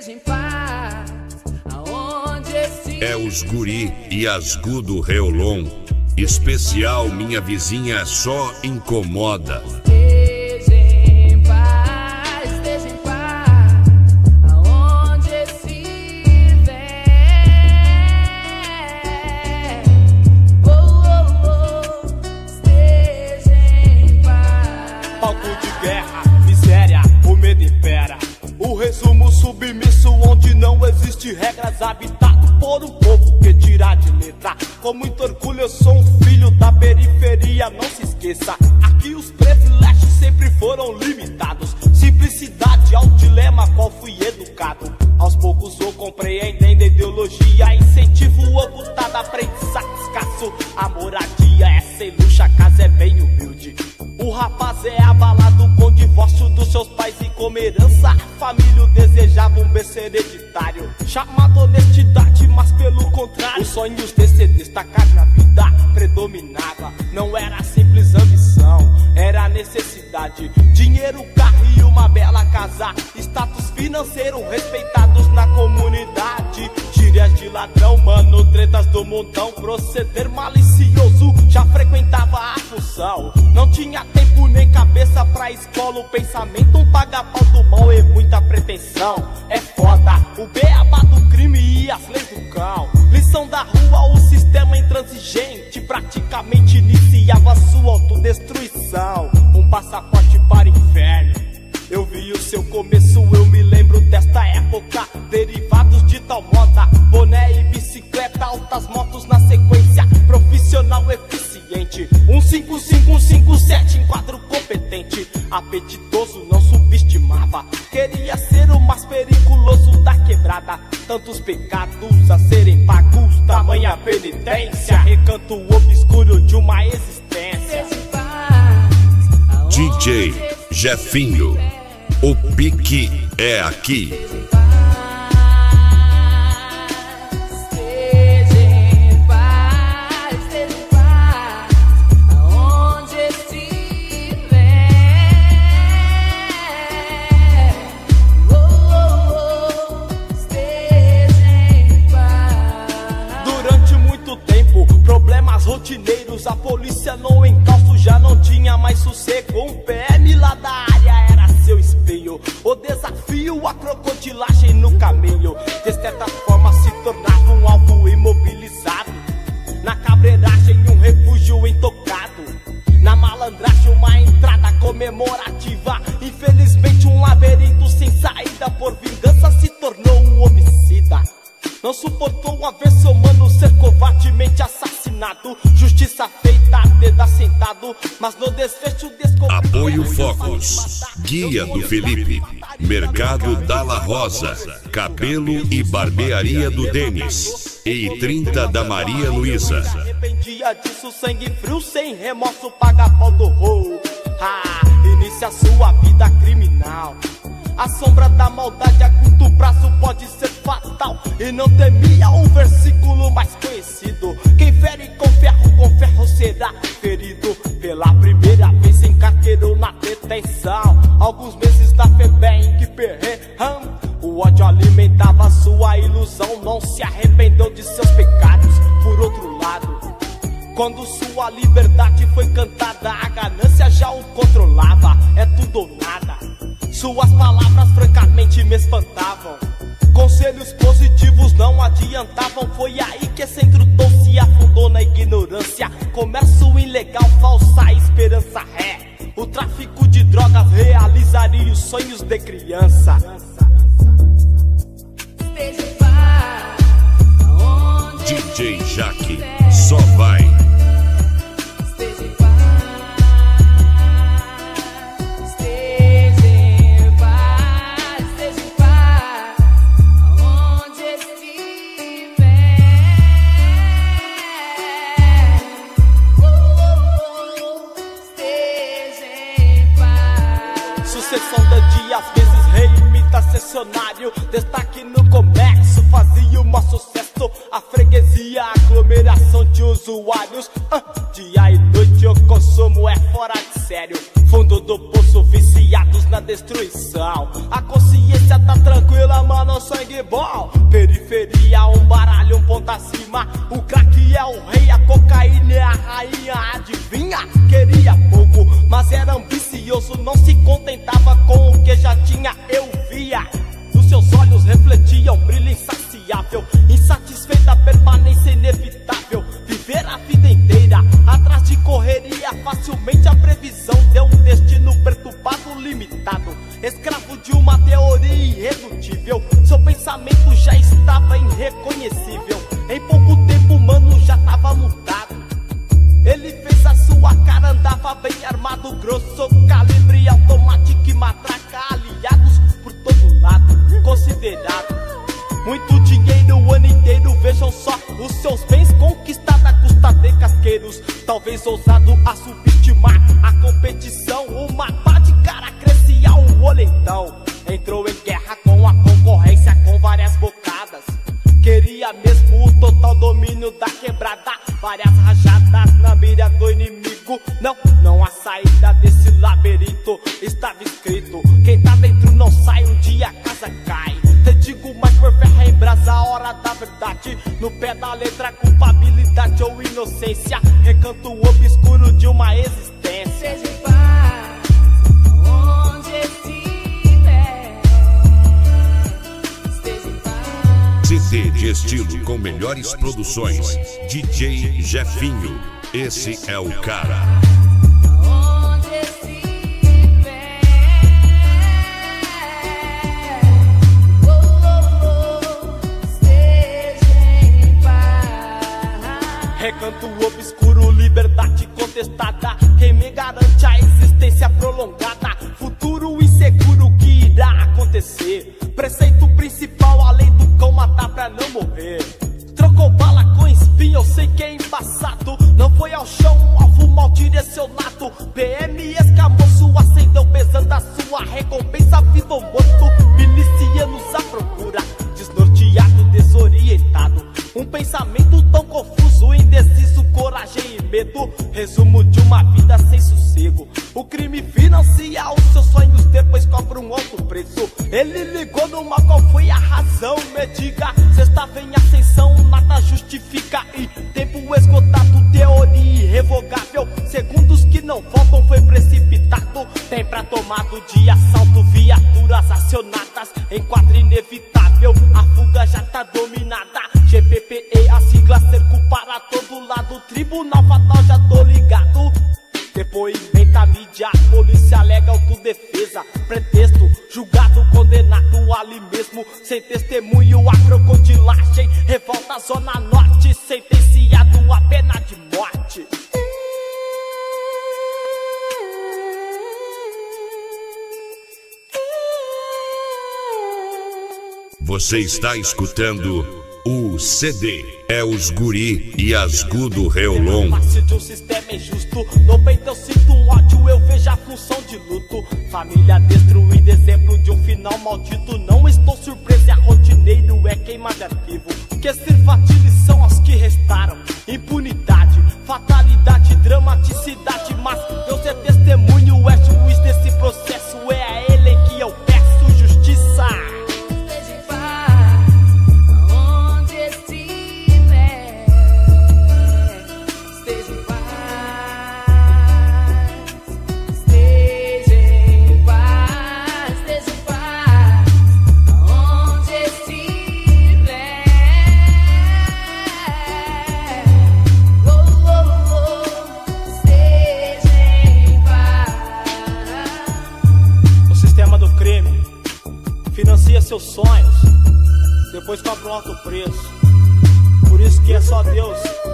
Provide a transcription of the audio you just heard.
esteja em paz, aonde estiver. É os guri e as gu do Reolon. Especial minha vizinha só incomoda. Esteja em paz, esteja em paz, aonde estiver. Esteja em paz. Palco de guerra, miséria, o medo impera. O resumo submisso onde não existe regras, habitado por um povo que tira de letra. Com muito orgulho eu sou um filho da periferia, não se esqueça. Aqui os privilégios sempre foram limitados. Simplicidade ao dilema qual fui educado. Aos poucos vou compreendendo a ideologia. Incentivo o ocultado, aprendizado escasso. A moradia é sem luxo, a casa é bem humilde. O rapaz é abalado com divórcio dos seus pais e como herança a família desejava um berço hereditário, chamado honestidade, mas pelo contrário, os sonhos de se destacar na vida predominava. Não era simples ambição, era necessidade. Dinheiro, carro e uma bela casa, status financeiro respeitados na comunidade. Gírias de ladrão, mano, tretas do montão. Proceder malicioso, já frequentava a função. Não tinha tempo nem cabeça pra escola. O pensamento, um paga-pau do mal e muita pretensão. É foda, o beabá do crime e as leis do cão. Lição da rua, o sistema intransigente praticamente iniciava sua autodestruição. Um passaporte para o inferno. Eu vi o seu começo, eu me lembro desta época. Derivados de tal moda, boné e bicicleta, altas motos na sequência, profissional eficiente. 155, 157, enquadro competente. Apetitoso, não subestimava. Queria ser o mais periculoso da quebrada. Tantos pecados a serem pagos, tamanha penitência. Recanto obscuro de uma existência. DJ Jefinho, o pique é aqui. Rotineiros, a polícia no encalço já não tinha mais sossego. Um PM lá da área era seu espelho. O desafio, a crocodilagem no caminho. De certa forma se tornava um alvo imobilizado. Na cabreiragem um refúgio intocado. Na malandragem uma entrada comemorativa. Infelizmente um labirinto sem saída. Por vingança se tornou um homicida. Não suportou haver seu mano ser covardemente assassinado. Justiça feita, dedo assentado, mas no desfecho descobriu. Apoio Focus, Guia do Felipe, Mercado Dalla Rosa, Cabelo e Barbearia do Denis e 30 da Maria Luísa. Arrependia disso, sangue frio, sem remorso, paga pau do rolo. Inicia sua vida criminal. A sombra da maldade a curto prazo pode ser fatal. E não temia o versículo mais conhecido: quem fere com ferro será ferido. Pela primeira vez encarqueirou na detenção. Alguns meses na FEBEM que perreram. O ódio alimentava sua ilusão. Não se arrependeu de seus pecados. Por outro lado, quando sua liberdade foi cantada, a ganância já o controlava. É tudo ou nada. Suas palavras francamente me espantavam. Conselhos positivos não adiantavam. Foi aí que esse encrutou, se afundou na ignorância. Comércio ilegal, falsa esperança ré. O tráfico de drogas realizaria os sonhos de criança. DJ Jaque, só vai. Sucessão de dias, vezes reimita sessionário. Destaque no comércio, fazia o maior sucesso. A freguesia, aglomeração de usuários. Dia e noite o consumo é fora de sério. Fundo do poço, viciados na destruição. A consciência tá tranquila, mano, só bom. Periferia, um baralho, um ponto acima. O crack é o rei, a cocaína é a rainha. Adivinha? Queria pouco, mas era ambicioso. Não se contentava com o que já tinha, eu via. Nos seus olhos refletiam brilho insaciável. Insatisfeita, permanência inevitável. Viver a vida inteira atrás de correria. Facilmente a previsão deu um destino perturbado, limitado. Escravo de uma teoria irredutível. Seu pensamento já estava irreconhecível. Em pouco tempo, mano, já tava mudado. Ele fez a sua cara, andava bem armado. Grosso calibre, automático e matraca. Aliados por todo lado, considerado muito dinheiro o ano inteiro. Vejam só os seus bens conquistados à custa de casqueiros. Talvez ousado a subestimar a competição. Uma pá de cara crescia o olho então. Entrou em guerra com a concorrência com várias bocadas. Queria mesmo o total domínio da quebrada. Várias rajadas na mira do inimigo. Não há saída desse labirinto. Estava escrito, quem tá dentro não sai, um dia a casa cai. Te digo mais por ferro em brasa, a hora da verdade. No pé da letra, culpabilidade ou inocência. Recanto obscuro de uma existência. Seja em paz, onde estiver. Esteja em paz. CD de estilo com melhores produções. DJ Jefinho, esse é o cara. Onde estiver. Esteja em paz. Recanto obscuro, liberdade contestada. Quem me garante a existência prolongada? Futuro inseguro que irá acontecer. Preceito principal, a lei do cão, matar pra não morrer. Trocou bala com espinho, eu sei que é embaçado. Não foi ao chão, alvo mal direcionado. PM escamoço, acendeu pesando a sua recompensa. Vivo ou morto, milicianos à procura. Desnorteado, desorientado. Um pensamento tão confuso, indeciso, coragem e medo. Resumo de uma vida sem sossego. O crime financia os seus sonhos, depois cobra um alto preço. Ele ligou numa, qual foi a razão? Me diga, cê estava em ascensão, nada justifica. E tempo esgotado, teoria irrevogável. Segundos que não voltam, foi precipitado. Tem pra tomado de assalto, viaturas acionadas. Enquadro inevitável, a fuga já tá dominada. GPPE, a sigla cerco para todo lado. Tribunal fatal, já tô ligado. Depoimento à mídia, polícia alega autodefesa. Pretexto, julgado, condenado ali mesmo. Sem testemunho, a crocodilagem. Revolta, zona norte, sentenciado a pena de morte. Você está escutando o CD. É os guri e as gudo Reolon. Parte de um sistema injusto. No peito eu sinto um ódio, eu vejo a função de luto. Família destruída, exemplo de um final maldito. Não estou surpreso, é rotineiro, é queima de arquivo. Que sirva de lição aos que restaram. Impunidade, fatalidade, dramaticidade. Mas Deus é testemunho, é juiz desse processo. É a ele em que eu peço justiça. Esteja em paz, onde estiver. Esteja em paz. Esteja em paz. Esteja em paz, onde estiver. Esteja em paz. O sistema do crime financia seus sonhos, depois cobra um alto preço. Por isso que é só Deus